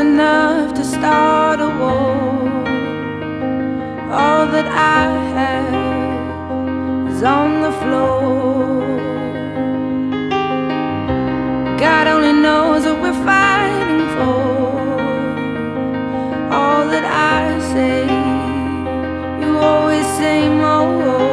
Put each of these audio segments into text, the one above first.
enough to start a war. All that I have is on the floor. God only knows what we're fighting for. All that I say, you always say more.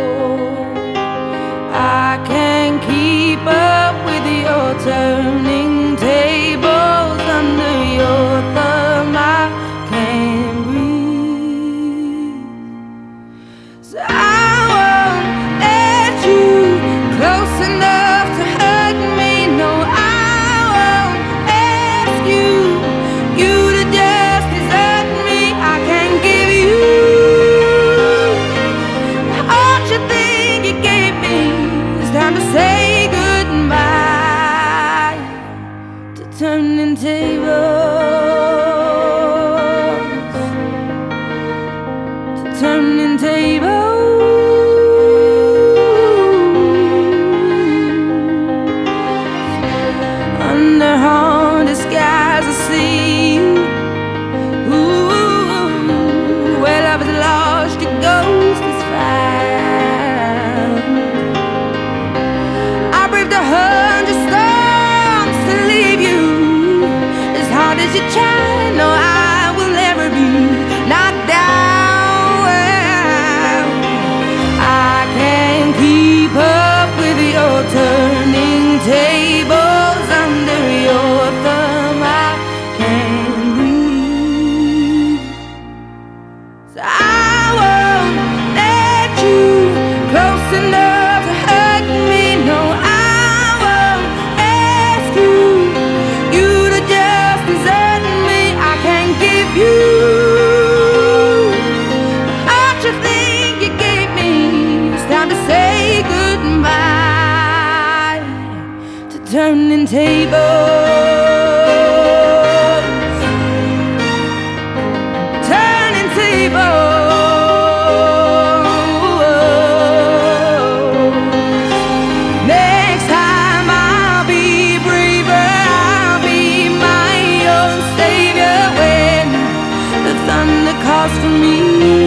I can't keep up with your turning tables under your thumb. I can't breathe, so I won't let you close enough to hurt me. No, I won't ask you to just desert me. I can't give you all you think you gave me. It's time to say goodbye to turning tables, to turning tables. Under haunted skies I see you. Ooh, where love is lost, your ghost is found. I braved 100 storms to leave you. As hard as you try, no, I will never be knocked down. I can't keep up with your turning tables under your thumb. I can't breathe, so I won't let you close enough to hurt me. No, I won't ask you to just desert me. I can't give you all you think you gave me. It's time to say goodbye to turning tables, turning tables. Next time I'll be braver, I'll be my own savior when the thunder calls for me.